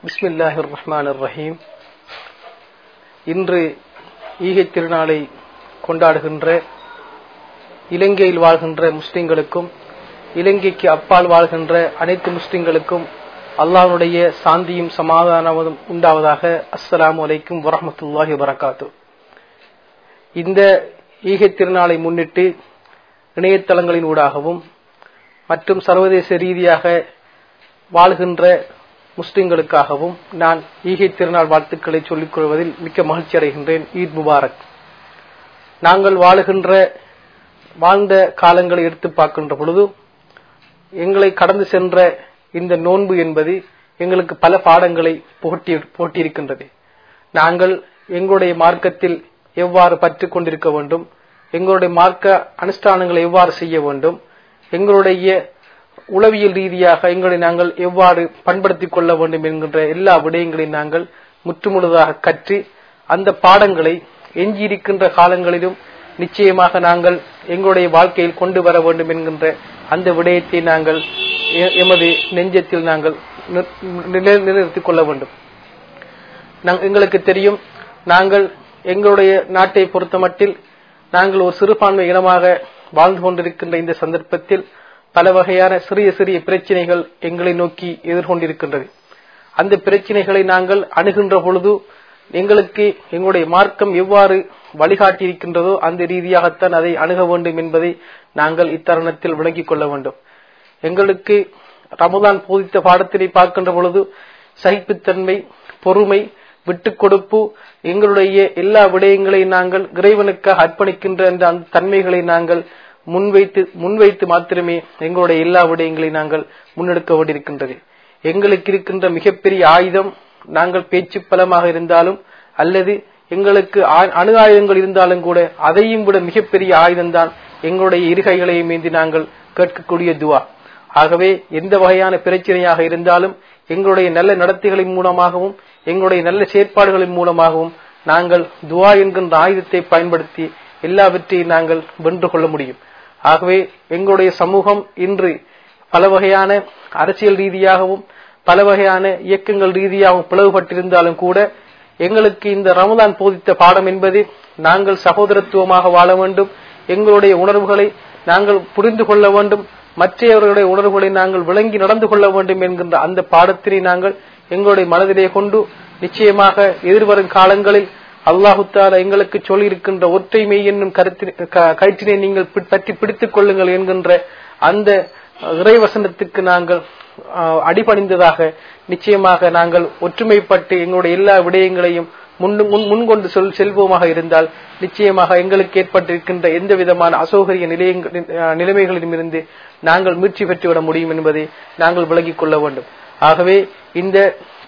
பிஸ்மில்லாஹிர் ரஹ்மானிர் ரஹீம். இன்று ஈகை திருநாளை கொண்டாடுகின்ற இலங்கையில் வாழ்கின்ற முஸ்லிம்களுக்கும் இலங்கைக்கு அப்பால் வாழ்கின்ற அனைத்து முஸ்லிம்களுக்கும் அல்லாஹ்வுடைய சாந்தியும் சமாதானமும் உண்டாவதாக. அஸ்ஸலாமு அலைக்கும் வரஹ்மத்துல்லாஹி வபரகாத்துஹு. இந்த ஈகை திருநாளை முன்னிட்டு இணையதளங்களின் ஊடாகவும் மற்றும் சர்வதேச ரீதியாக வாழ்கின்ற முஸ்லிம்களுக்காகவும் நான் ஈகை திருநாள் வாழ்த்துக்களை சொல்லிக் கொள்வதில் மிக்க மகிழ்ச்சி அடைகின்றேன். ஈத் முபாரக். நாங்கள் வாழ்ந்த காலங்களை எடுத்து பார்க்கின்ற பொழுது எங்களை கடந்து சென்ற இந்த நோன்பு என்பது எங்களுக்கு பல பாடங்களை போட்டியிருக்கின்றது. நாங்கள் எங்களுடைய மார்க்கத்தில் எவ்வாறு பற்றிக் கொண்டிருக்க வேண்டும், எங்களுடைய மார்க்க அனுஷ்டானங்களை எவ்வாறு செய்ய வேண்டும், எங்களுடைய உளவியல் ரீதியாக எங்களை நாங்கள் எவ்வாறு பண்படுத்திக் கொள்ள வேண்டும் என்கின்ற எல்லா விடயங்களையும் நாங்கள் முற்றுமுழுதாக கற்று அந்த பாடங்களை எஞ்சியிருக்கின்ற காலங்களிலும் நிச்சயமாக நாங்கள் எங்களுடைய வாழ்க்கையில் கொண்டு வர வேண்டும் என்கின்ற அந்த விடயத்தை நாங்கள் எமது நெஞ்சத்தில் நாங்கள் நிலைநிறுத்திக் கொள்ள வேண்டும். எங்களுக்கு தெரியும், நாங்கள் எங்களுடைய நாட்டை பொறுத்தமட்டில் நாங்கள் ஒரு சிறுபான்மை இனமாக வாழ்ந்து கொண்டிருக்கின்ற இந்த சந்தர்ப்பத்தில் பல வகையான சிறிய சிறிய பிரச்சனைகள் எங்களை நோக்கி எதிர்கொண்டிருக்கின்றது. அந்த பிரச்சனைகளை நாங்கள் அணுகின்ற பொழுது எங்களுக்கு எங்களுடைய மார்க்கம் எவ்வாறு வழிகாட்டியிருக்கின்றதோ அந்த ரீதியாகத்தான் அதை அணுக வேண்டும் என்பதை நாங்கள் இத்தருணத்தில் விளங்கிக் கொள்ள வேண்டும். எங்களுக்கு ரமதான் போதித்த பாடத்தினை பார்க்கின்ற பொழுது சகிப்புத்தன்மை, பொறுமை, விட்டுக் கொடுப்பு, எங்களுடைய எல்லா விடயங்களையும் நாங்கள் இறைவனுக்காக அர்ப்பணிக்கின்ற அந்த தன்மைகளை நாங்கள் முன்வைத்து மாத்திரமே எங்களுடைய எல்லா விடயங்களையும் நாங்கள் முன்னெடுக்க வேண்டியிருக்கின்றது. எங்களுக்கு இருக்கின்ற மிகப்பெரிய ஆயுதம் நாங்கள் பேச்சு பலமாக இருந்தாலும் அல்லது எங்களுக்கு அணு ஆயுதங்கள் இருந்தாலும் கூட அதையும் விட மிகப்பெரிய ஆயுதம்தான் எங்களுடைய இருகைகளையும் ஏந்தி நாங்கள் கேட்கக்கூடிய துவா. ஆகவே எந்த வகையான பிரச்சனையாக இருந்தாலும் எங்களுடைய நல்ல நடத்தைகளின் மூலமாகவும் எங்களுடைய நல்ல செயற்பாடுகளின் மூலமாகவும் நாங்கள் துவா என்கின்ற ஆயுதத்தை பயன்படுத்தி எல்லாவற்றையும் நாங்கள் வென்று கொள்ள முடியும். ஆகவே எங்களுடைய சமூகம் இன்று பல வகையான அரசியல் ரீதியாகவும் பல வகையான இயக்கங்கள் ரீதியாகவும் பிளவுபட்டிருந்தாலும் கூட எங்களுக்கு இந்த ரமதான் போதித்த பாடம் என்பது நாங்கள் சகோதரத்துவமாக வாழ வேண்டும், எங்களுடைய உணர்வுகளை நாங்கள் புரிந்து கொள்ள வேண்டும், மற்றவர்களுடைய உணர்வுகளை நாங்கள் விளங்கி நடந்து கொள்ள வேண்டும் என்கின்ற அந்த பாடத்தினை நாங்கள் எங்களுடைய மனதிலே கொண்டு நிச்சயமாக எதிர்வரும் காலங்களில் அல்லாஹு தஆலா எங்களுக்கு சொல்லியிருக்கின்ற ஒற்றைமை என்னும் கயிற்றினை நீங்கள் பற்றி பிடித்துக் கொள்ளுங்கள் என்கின்ற அந்த இறைவசனத்துக்கு நாங்கள் அடிபணிந்ததாக நிச்சயமாக நாங்கள் ஒற்றுமைப்பட்டு எங்களுடைய எல்லா விடயங்களையும் முன்கொண்டு செல்வோமாக இருந்தால் நிச்சயமாக எங்களுக்கு ஏற்பட்டிருக்கின்ற எந்த விதமான அசௌகரிய நிலைமைகளிலும் இருந்து நாங்கள் மீட்சி பெற்றுவிட முடியும் என்பதை நாங்கள் விளங்கிக் கொள்ள வேண்டும். ஆகவே இந்த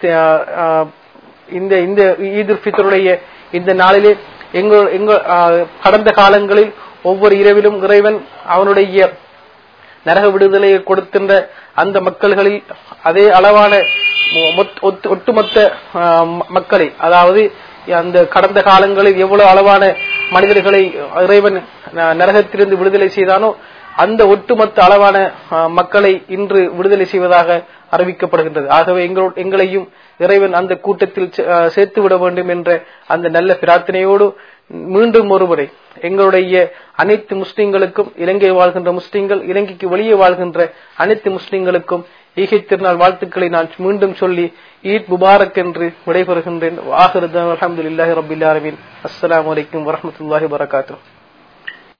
ஈதுல் ஃபித்ருடைய இந்த நாளிலே கடந்த காலங்களில் ஒவ்வொரு இரவிலும் இறைவன் அவனுடைய நரக விடுதலையை கொடுக்கின்ற அந்த மக்கள்களில் அதே அளவான ஒட்டுமொத்த மக்களை, அதாவது அந்த கடந்த காலங்களில் எவ்வளவு அளவான மனிதர்களை இறைவன் நரகத்திலிருந்து விடுதலை செய்தானோ அந்த ஒட்டுமொத்த அளவான மக்களை இன்று விடுதலை செய்வதாக அறிவிக்கப்படுகின்றது. ஆகவே எங்களையும் இறைவன் அந்த கூட்டத்தில் சேர்த்துவிட வேண்டும் என்ற அந்த நல்ல பிரார்த்தனையோடு மீண்டும் ஒருமுறை எங்களுடைய அனைத்து முஸ்லிம்களுக்கும், இலங்கை வாழ்கின்ற முஸ்லிம்கள், இலங்கைக்கு வெளியே வாழ்கின்ற அனைத்து முஸ்லிம்களுக்கும் ஈகை திருநாள் வாழ்த்துக்களை நான் மீண்டும் சொல்லி ஈத் முபாரக் என்று விடைபெறுகின்றேன். ஆகிரு தஅவானா அல்ஹம்துலில்லாஹி ரப்பில் ஆலமீன். அஸ்ஸலாமு அலைக்கும் வரஹ்மத்துல்லாஹி வபரகாத்துஹு.